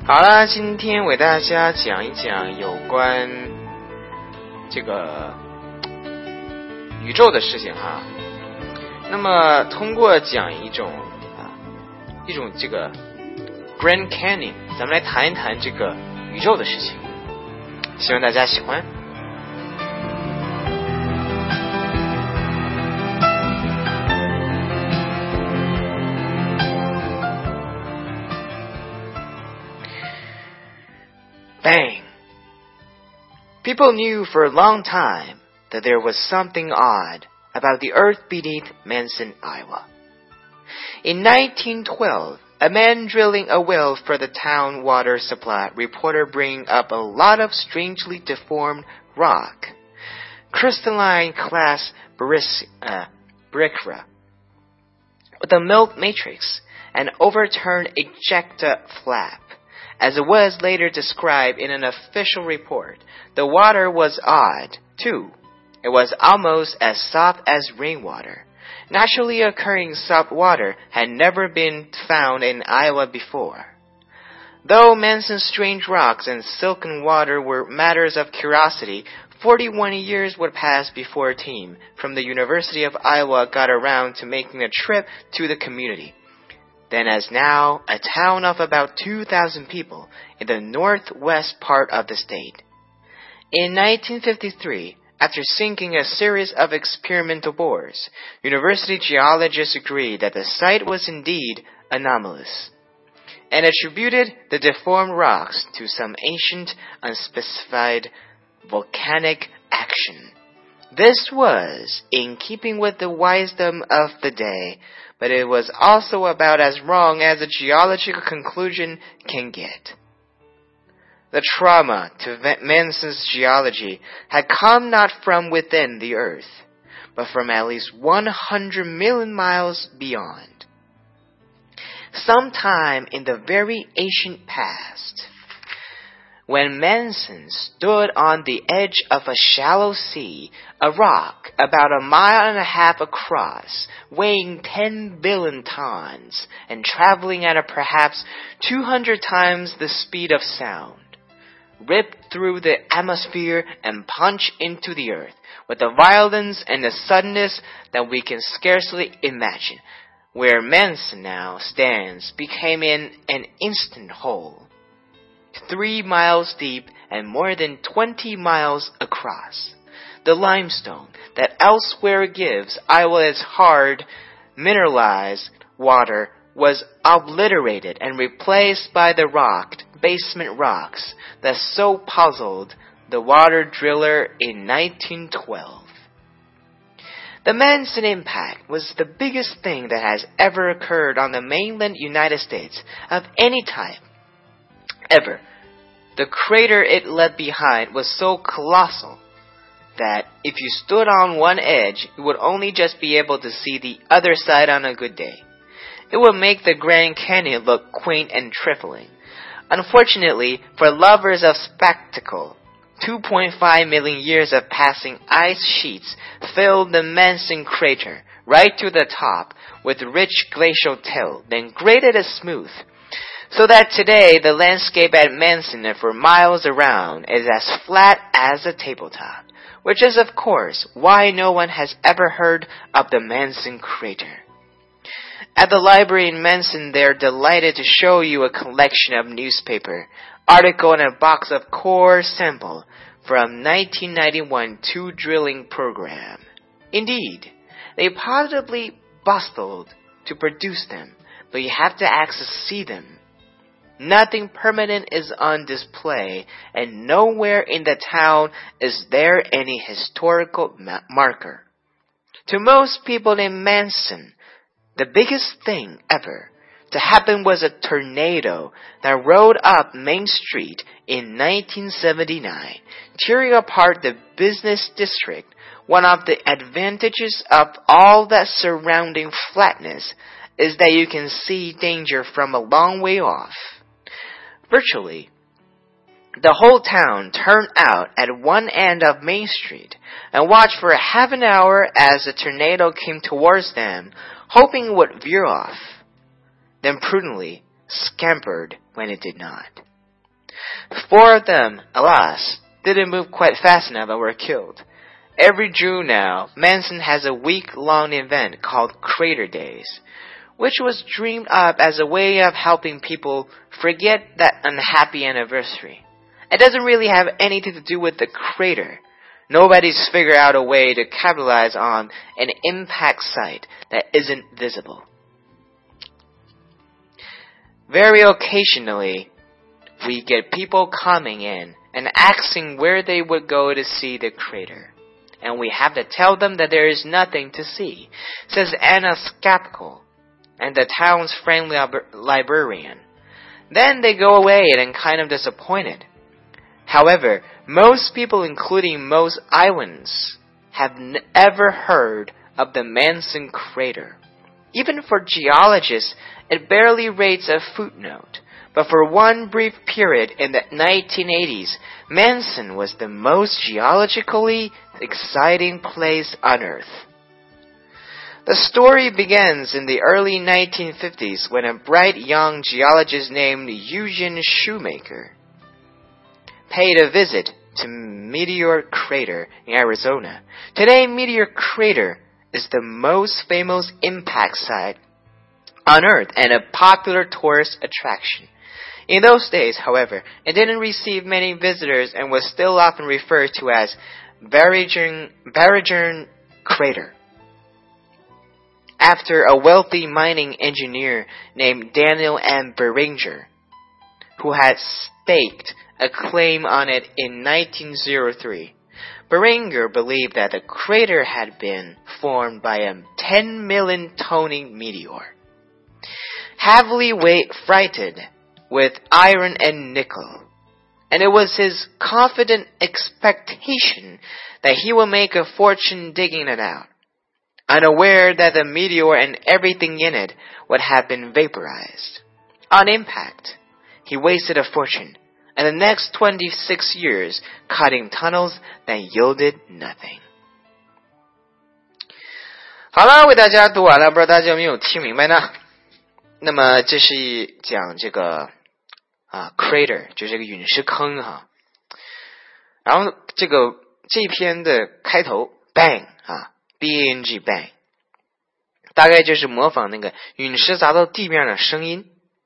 好啦，今天为大家讲一讲有关这个宇宙的事情哈。那么通过讲一种这个 Grand Canyon， 咱们来谈一谈这个宇宙的事情，希望大家喜欢。Bang! People knew for a long time that there was something odd about the earth beneath Manson, Iowa. In 1912, a man drilling a well for the town water supply reported bringing up a lot of strangely deformed rock, crystalline class breccia, with a melt matrix and overturned ejecta flap. As it was later described in an official report, the water was odd, too. It was almost as soft as rainwater. Naturally occurring soft water had never been found in Iowa before. Though Manson's strange rocks and silken water were matters of curiosity, 41 years would pass before a team from the University of Iowa got around to making a trip to the community. Then as now, a town of about 2,000 people in the northwest part of the state. In 1953, after sinking a series of experimental bores, university geologists agreed that the site was indeed anomalous, and attributed the deformed rocks to some ancient, unspecified volcanic action. This was in keeping with the wisdom of the day, but it was also about as wrong as a geological conclusion can get. The trauma to Manson's geology had come not from within the earth, but from at least 100 million miles beyond. Sometime in the very ancient past, when Manson stood on the edge of a shallow sea, a rock about 1.5 miles across, weighing 10 billion tons, and traveling at perhaps 200 times the speed of sound, ripped through the atmosphere and punched into the earth with a violence and a suddenness that we can scarcely imagine. Where Manson now stands became in an instant whole, 3 miles deep and more than 20 miles across. The limestone that elsewhere gives Iowa its hard, mineralized water was obliterated and replaced by the rocked basement rocks that so puzzled the water driller in 1912. The Manson impact was the biggest thing that has ever occurred on the mainland United States of any type. Ever. The crater it left behind was so colossal that if you stood on one edge, you would only just be able to see the other side on a good day. It would make the Grand Canyon look quaint and trifling. Unfortunately, for lovers of spectacle, 2.5 million years of passing ice sheets filled the Manson crater right to the top with rich glacial till, then grated it smooth, so that today the landscape at Manson and for miles around is as flat as a tabletop, which is of course why no one has ever heard of the Manson crater. At the library in Manson, they're delighted to show you a collection of newspaper, article, and a box of core sample from 1991 two drilling program. Indeed, they positively bustled to produce them, but you have to actually see them. Nothing permanent is on display, and nowhere in the town is there any historical marker. To most people in Manson, the biggest thing ever to happen was a tornado that rolled up Main Street in 1979, tearing apart the business district. One of the advantages of all that surrounding flatness is that you can see danger from a long way off. Virtually, the whole town turned out at one end of Main Street and watched for half an hour as the tornado came towards them, hoping it would veer off, then prudently scampered when it did not. 4 of them, alas, didn't move quite fast enough and were killed. Every June now, Manson has a week-long event called Crater Days, which was dreamed up as a way of helping people forget that unhappy anniversary. It doesn't really have anything to do with the crater. Nobody's figured out a way to capitalize on an impact site that isn't visible. Very occasionally, we get people coming in and asking where they would go to see the crater. And we have to tell them that there is nothing to see, says Anna Skapko, and the town's friendly librarian. Then they go away and kind of disappointed. However, most people, including most Iowans, have never heard of the Manson crater. Even for geologists, it barely rates a footnote. But for one brief period in the 1980s, Manson was the most geologically exciting place on Earth. The story begins in the early 1950s when a bright young geologist named Eugene Shoemaker paid a visit to Meteor Crater in Arizona. Today, Meteor Crater is the most famous impact site on Earth and a popular tourist attraction. In those days, however, it didn't receive many visitors and was still often referred to as Barringer Crater, after a wealthy mining engineer named Daniel M. Barringer, who had staked a claim on it in 1903. Barringer believed that the crater had been formed by a 10 million tonning meteor, heavily freighted with iron and nickel, and it was his confident expectation that he would make a fortune digging it out, unaware that the meteor and everything in it would have been vaporized. On impact, he wasted a fortune, and the next 26 years cutting tunnels that yielded nothing. 好了，为大家读完了，不知道大家有没有听明白呢？那么这是讲这个crater 就是这个陨石坑哈。然后这一篇的开头 bang bang bang， 大概就是模仿那个陨石砸到地面的声音。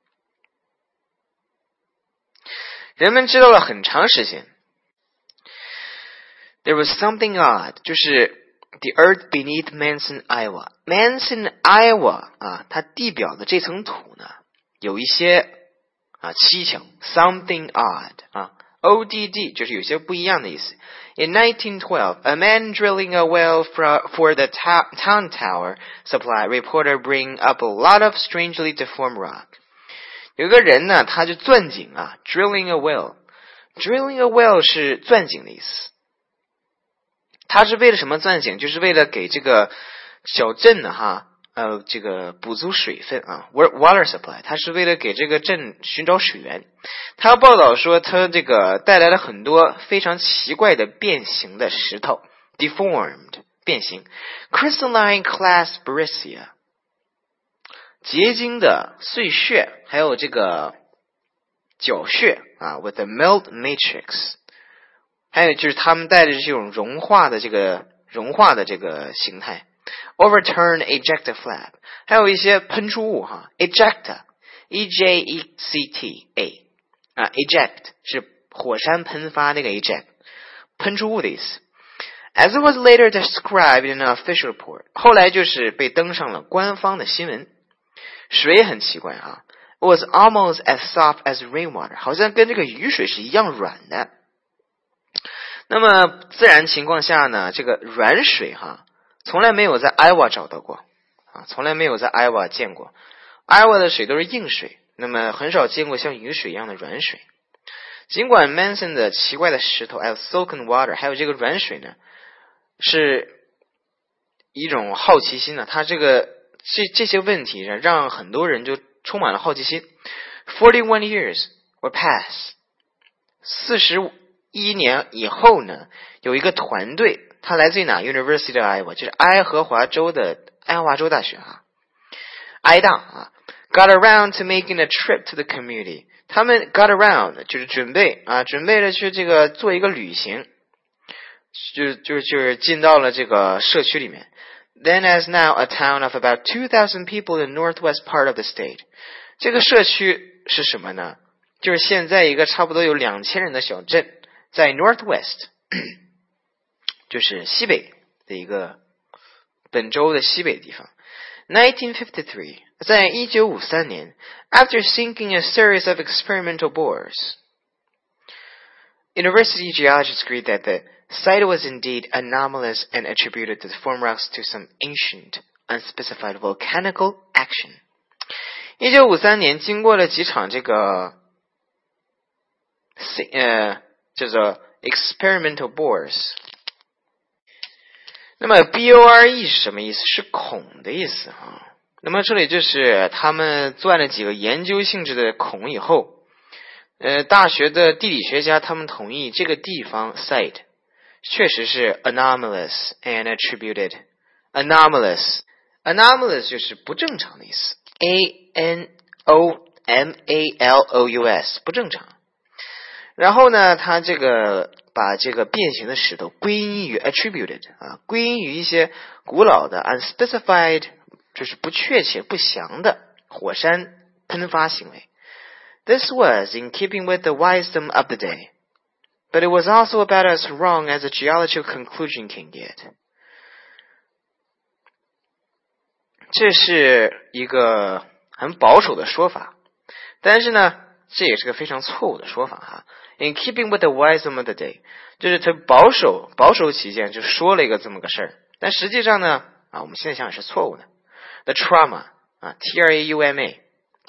人们知道了很长时间。There was something odd， 就是 the earth beneath Manson, Iowa. Manson, Iowa 它地表的这层土呢，有一些蹊跷 ，something odd ODD 就是有些不一样的意思。In 1912, a man drilling a well for the town tower supply reported bring up a lot of strangely deformed rock. 有个人呢，他就钻井drilling a well。drilling a well 是钻井的意思。他是为了什么钻井？就是为了给这个小镇呢这个补足水分water supply， 他是为了给这个镇寻找水源。他报道说，他这个带来了很多非常奇怪的变形的石头 ，deformed 变形 ，crystalline class breccia 结晶的碎屑，还有这个角屑with a melt matrix， 还有就是他们带着这种融化的这个形态。Overturned ejecta flap， 还有一些喷出物ejecta E-J-E-C-T-A eject 是火山喷发那个 eject 喷出物的意思。As it was later described in an official report， 后来就是被登上了官方的新闻。水很奇怪It was almost as soft as rainwater， 好像跟这个雨水是一样软的。那么自然情况下呢，这个软水从来没有在 Iowa 找到过从来没有在 Iowa 见过。Iowa 的水都是硬水，那么很少见过像雨水一样的软水。尽管 Manson 的奇怪的石头还有 soaken water 还有这个软水呢，是一种好奇心它这些问题让很多人就充满了好奇心。41 years were passed， 41年以后呢，有一个团队，它来自于哪 University of Iowa， 就是爱荷华州大学爱大got around to making a trip to the community 他们 got around 就是准备着去这个做一个旅行，就是进到了这个社区里面。Then as now a town of about 2,000 people in northwest part of the state. 这个社区是什么呢？就是现在一个差不多有2000人的小镇，在 northwest 就是西北的一个本州的西北地方。1953在1953年 after sinking a series of experimental bores, university geologists agreed that the site was indeed anomalous and attributed the form rocks to some ancient, unspecified volcanical action. 1953年经过了几场这个叫做 experimental bores。那么 bore 是什么意思？是孔的意思啊。那么这里就是他们钻了几个研究性质的孔以后，大学的地理学家他们同意这个地方 site 确实是 anomalous and attributed. anomalous 就是不正常的意思 anomalous 不正常。然后呢，他这个把这个变形的石头归因于 attributed 归因于一些古老的 unspecified 就是不确切不详的火山喷发行为。This was in keeping with the wisdom of the day, but it was also about as wrong as a geological conclusion can get. 这是一个很保守的说法，但是呢，这也是个非常错误的说法哈。In keeping with the wisdom of the day， 就是他保守起见，就说了一个这么个事儿，但实际上呢，我们现在想想是错误的。The trauma trauma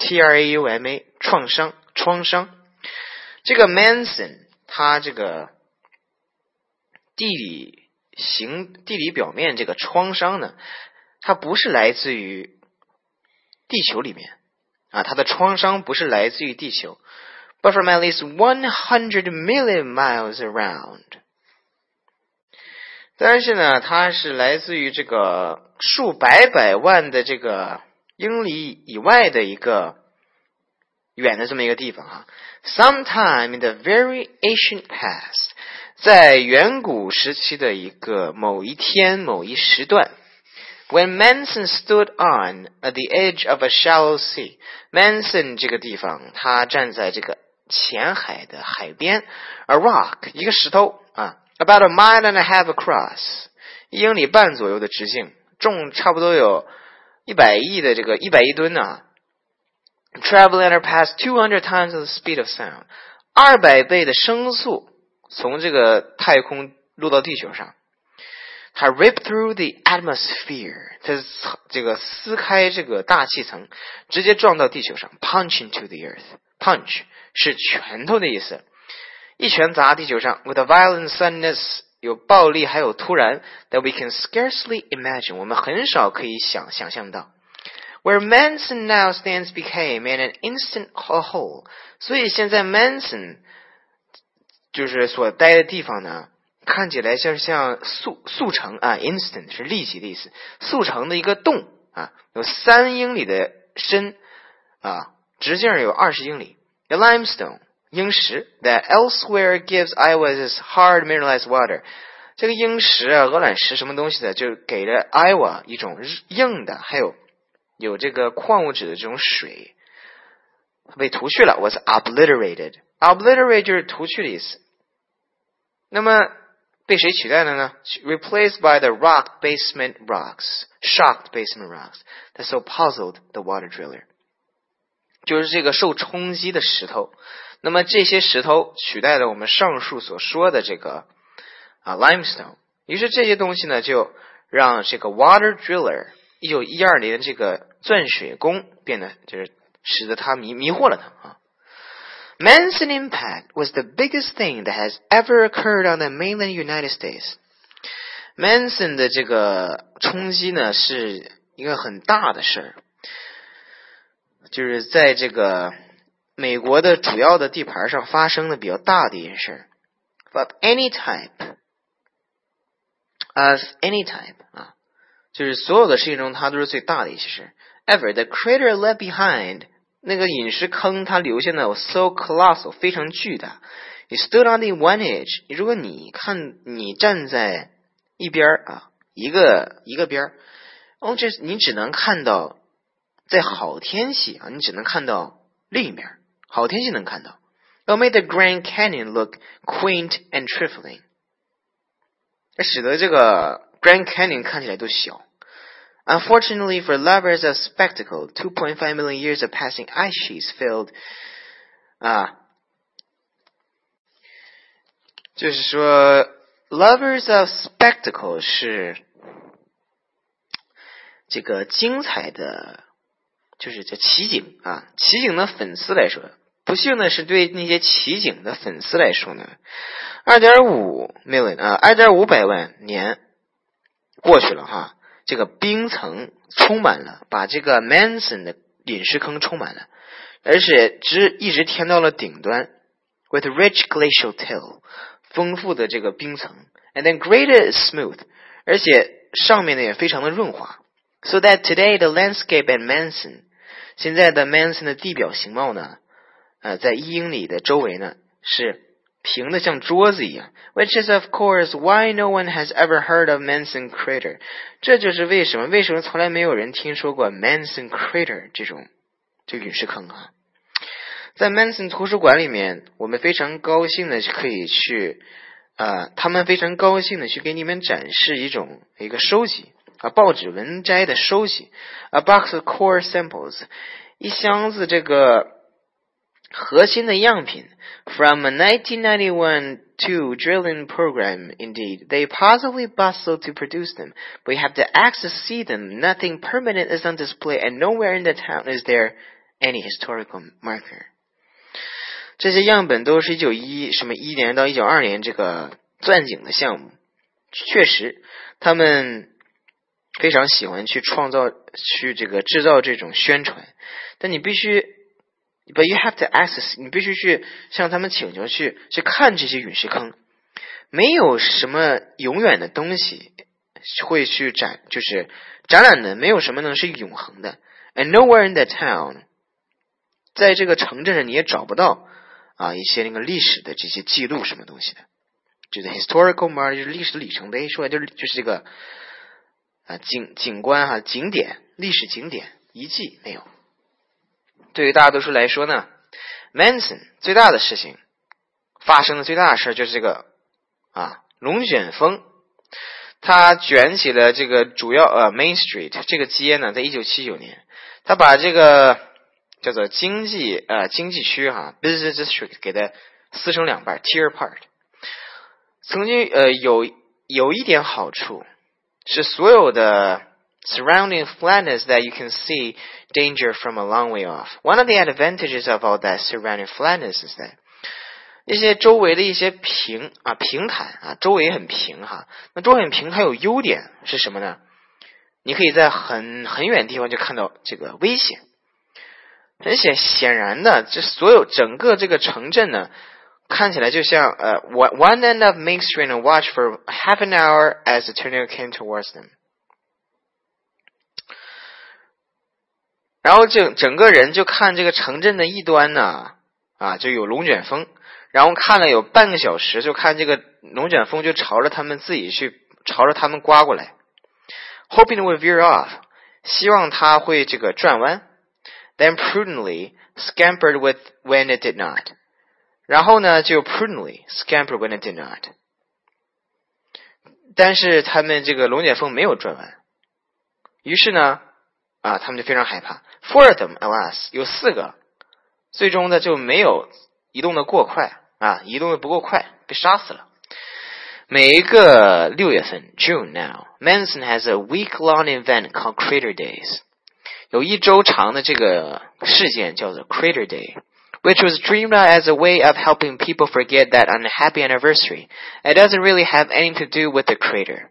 创伤。这个 Manson 他这个地理表面这个创伤呢，它不是来自于地球里面它的创伤不是来自于地球 but from at least 100 million miles around。 但是呢，它是来自于这个数百万的这个英里以外的一个远的这么一个地方Sometime in the very ancient past， 在远古时期的一个某一天某一时段，When Manson stood on the edge of a shallow sea， Manson 这个地方，他站在这个浅海的海边 ，a rock 一个石头about a mile and a half across， 1英里半左右的直径，重差不多有100亿的这个100亿吨Traveling at past 200 times the speed of sound， 200倍的声速从这个太空落到地球上。它 rip through the atmosphere， 它这个撕开这个大气层，直接撞到地球上 punch into the earth。 punch 是拳头的意思，一拳砸地球上 with a violent suddenness， 有暴力还有突然 that we can scarcely imagine， 我们很少可以想象到。Where Manson now stands became in an instant a hole， 所以现在 Manson 就是所待的地方呢，看起来像速成instant 是立即的意思，速成的一个洞有3英里的深直径有20英里。The limestone 英石 that elsewhere gives Iowa this hard mineralized water， 这个英石鹅卵石什么东西的，就给了 Iowa 一种硬的还有这个矿物质的这种水，被涂去了 was obliterated 就是涂去的意思。那么被谁取代了呢？ Replaced by the shocked basement rocks that so puzzled the water driller， 就是这个受冲击的石头。那么这些石头取代了我们上述所说的这个limestone， 于是这些东西呢，就让这个 water driller 1912年这个钻水工变得就是使得他迷惑了他Manson impact was the biggest thing that has ever occurred on the mainland United States. Manson 的这个冲击呢，是一个很大的事儿，就是在这个美国的主要的地盘上发生的比较大的一件事。But any type 就是所有的事情中，它都是最大的一些事。Ever the crater left behind 那个陨石坑它留下的 so colossal 非常巨大。You stood on the one edge， 如果你站在一边啊，一个边，你只能看到在好天气啊，你只能看到另一边，好天气能看到。It made the Grand Canyon look quaint and trifling， 使得这个 Grand Canyon 看起来都小。Unfortunately for lovers of spectacle, 2.5 million years of passing ice sheets filled 就是说 lovers of spectacle 是这个精彩的，就是这奇景啊，奇景的粉丝来说，不幸的是对那些奇景的粉丝来说呢 2.5 million 2.5万年过去了哈，这个冰层充满了，把这个 Manson 的陨石坑充满了，而且一直填到了顶端 with rich glacial till 丰富的这个冰层 and then graded smooth 而且上面呢也非常的润滑 so that today the landscape at Manson 现在的 Manson 的地表形貌呢在1英里的周围呢是平的像桌子一样 which is of course why no one has ever heard of Manson Crater 这就是为什么从来没有人听说过 Manson Crater 这陨石坑啊。在 Manson 图书馆里面我们非常高兴的可以去他们非常高兴的去给你们展示一个收集报纸文摘的收集 a box of core samples 一箱子这个核心的样品 from a 1991 2 drilling program indeed they possibly bustle to produce them but you have to access see them nothing permanent is on display and nowhere in the town is there any historical marker这些样本都是1911年到1922年这个钻井的项目确实他们非常喜欢去这个制造这种宣传但你必须But you have to access 你必须去向他们请求去看这些陨石坑没有什么永远的东西会去就是展览的没有什么能是永恒的 And nowhere in the town 在这个城镇上你也找不到一些那个历史的这些记录什么东西的就是 historical mark 就是历史里程碑说就是这个景观景点历史景点遗迹没有对于大多数来说呢 Manson 最大的事情发生的最大的事就是这个龙卷风它卷起了这个主要Main Street 这个街呢在1979年它把这个叫做经济区Business District 给它撕成两半 tear apart 曾经有一点好处是所有的surrounding flatness that you can see danger from a long way off. One of the advantages of all that surrounding flatness is that 一些周围的一些平坦周围也很平那周围很平它有优点是什么呢你可以在很远的地方就看到这个危险很显然的这整个这个城镇呢看起来就像one end of Main Street and watch for half an hour as the tornado came towards them然后整个人就看这个城镇的一端呢就有龙卷风然后看了有半个小时就看这个龙卷风就朝着他们刮过来 hoping it would veer off 希望它会这个转弯 then prudently scampered when it did not 然后呢就 prudently scampered when it did not 但是他们这个龙卷风没有转弯于是呢他们就非常害怕 Four of them, alas 有4个最终呢就没有移动的过快移动的不够快被杀死了每一个6月份 June now Manson has a week-long event called Crater Days 有1周长的这个事件叫做 Crater Day which was dreamed up as a way of helping people forget that unhappy anniversary it doesn't really have anything to do with the crater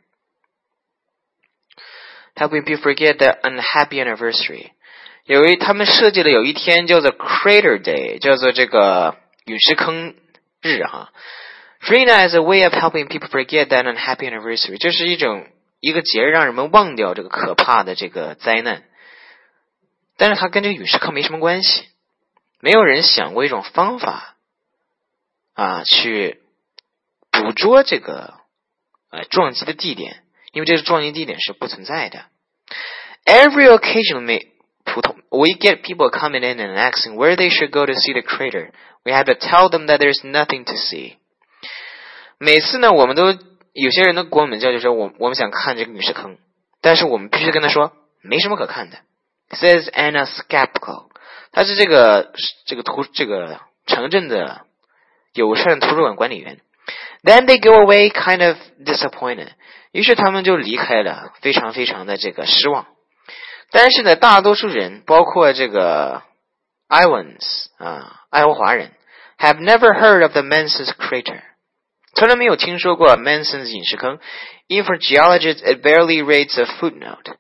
helping people forget the unhappy anniversary 他们设计了有一天叫做 Crater Day 叫做这个陨石坑日dreamed as a way of helping people forget that unhappy anniversary 这是一个节日让人们忘掉这个可怕的这个灾难但是它跟这个陨石坑没什么关系没有人想过一种方法去捕捉这个撞击的地点，因为这个撞击地点是不存在的。Every occasion we get people coming in and asking where they should go to see the crater. We have to tell them that there's nothing to see. 每次呢，我们都有些人都跟我们叫，就说我们想看这个陨石坑，但是我们必须跟他说没什么可看的。Says Anna Skapko， 他是这个城镇的友善图书馆管理员。Then they go away kind of disappointed. 于是他们就离开了，非常非常的这个失望。但是呢，大多数人，包括这个 Iowans 爱荷华人 ，have never heard of the Manson's crater， 从来没有听说过 Manson's 陨石坑。Even for geologists, it barely rates a footnote。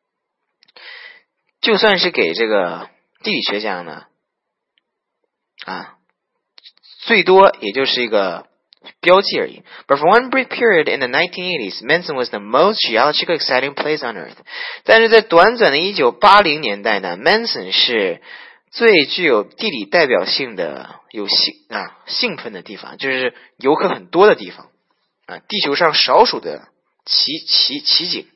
就算是给这个地理学家呢，最多也就是一个标记而已。But for one brief period in the 1980s, Manson was the most geologically exciting place on Earth. 但是在短短的1980年代呢 ，Manson 是最具有地理代表性的、兴奋的地方，就是游客很多的地方地球上少数的奇景。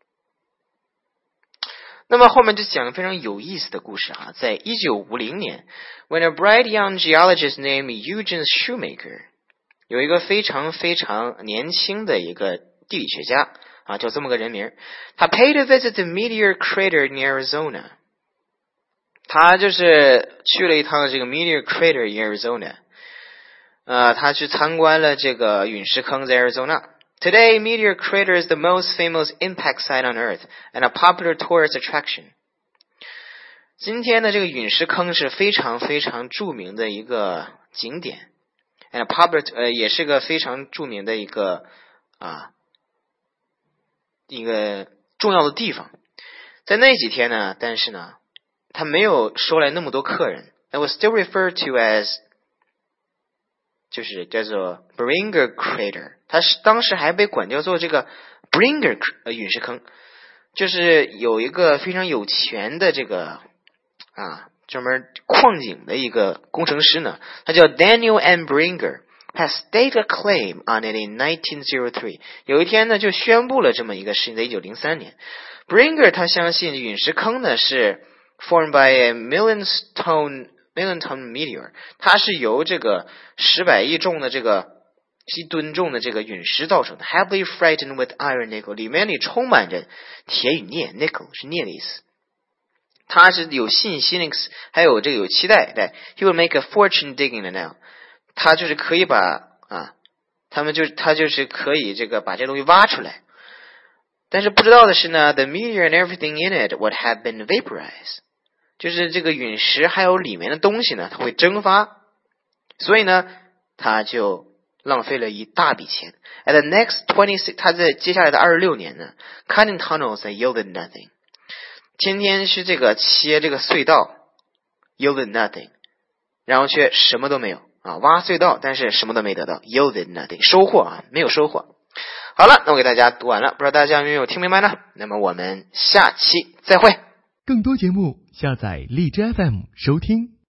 那么后面就讲了非常有意思的故事在1950年 ，when a bright young geologist named Eugene Shoemaker， 有一个非常非常年轻的一个地理学家叫这么个人名，他 paid a visit to Meteor Crater in Arizona， 他就是去了一趟这个 Meteor Crater in Arizona， 他去参观了这个陨石坑在 Arizona。Today, Meteor Crater is the most famous impact site on Earth and a popular tourist attraction. 今天的这个陨石坑是非常非常著名的一个景点 ，and a popular 也是个非常著名的一个重要的地方。在那几天呢，但是呢，他没有收来那么多客人。It was still referred to as就是叫做 Bringer Crater， 它是当时还被管叫做这个 Bringer 陨石坑，就是有一个非常有钱的这个专门矿井的一个工程师呢，他叫 Daniel M. Bringer， has staked a claim on it in 1903。有一天呢，就宣布了这么一个事情，在1903年。Bringer 他相信陨石坑呢是 formed by a million-ton meteor， 它是由这个10百亿重的这个1吨重的这个陨石造成的 ，heavily freighted with iron nickel， 里面充满着铁与镍 ，nickel 是镍的意思。他是有信心，还有这个有期待的。He will make a fortune digging it out。他就是可以把他就是可以这个把这东西挖出来。但是不知道的是呢 ，the meteor and everything in it would have been vaporized。就是这个陨石还有里面的东西呢，它会蒸发，所以呢，他就浪费了一大笔钱。At the next 26， 他在接下来的26年呢 ，cutting tunnels that yielded nothing， 天天是这个切这个隧道 ，yielded nothing， 然后却什么都没有挖隧道，但是什么都没得到 ，yielded nothing， 收获没有收获。好了，那我给大家读完了，不知道大家有没有听明白呢？那么我们下期再会。 更多节目下载荔枝 FM 收听。